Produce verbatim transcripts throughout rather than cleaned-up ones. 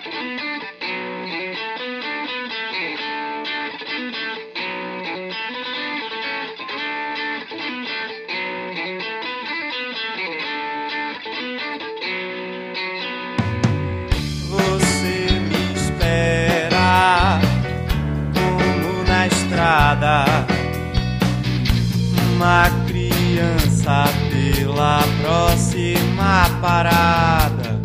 Uma criança pela próxima parada,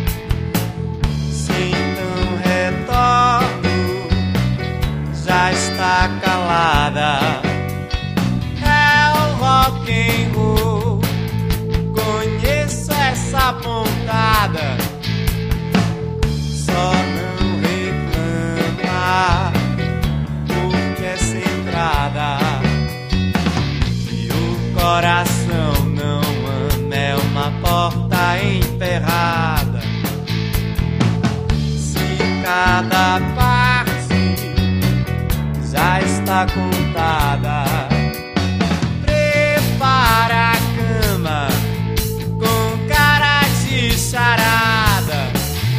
sem tão retorno, já está calada. É o rock and roll, conheço essa pontada. Só não reclama porque é centrada. Coração não ama, é uma porta emperrada. Se cada parte já está contada, prepara a cama com cara de charada.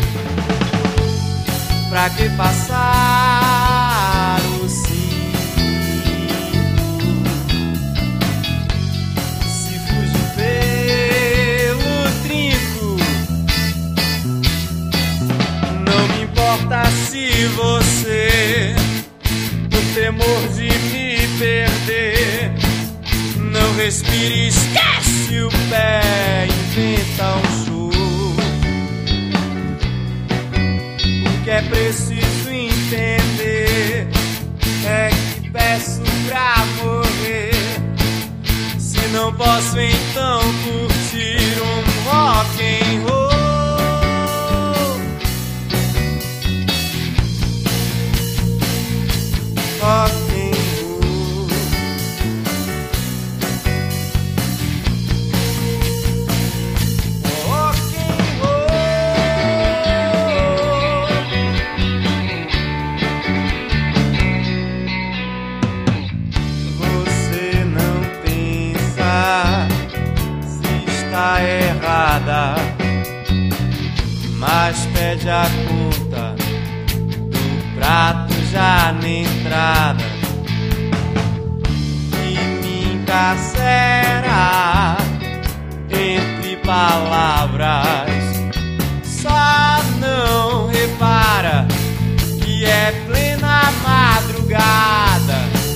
Pra que passar o cinto? Se você, por temor de me perder, não respire, esquece o pé, inventa um show. O que é preciso entender é que peço pra morrer. Se não posso, então curtir um rock and roll. Rock and roll. Rock and roll. Você não pensa se está errada, mas pede a conta do prato já na entrada e me encarcera entre palavras. Só não repara que é plena madrugada.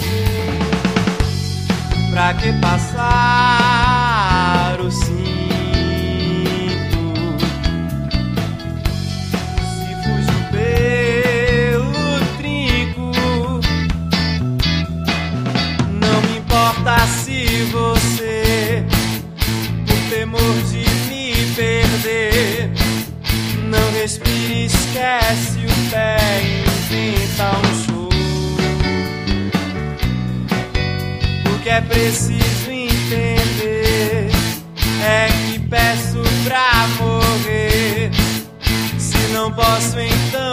Pra que passar o cinto? Se fugiu pelo trinco, não me importa se você, por temor de me perder, não respire, esquece o pé, inventa um show. O que é preciso entender é que peço pra morrer. Se não posso, então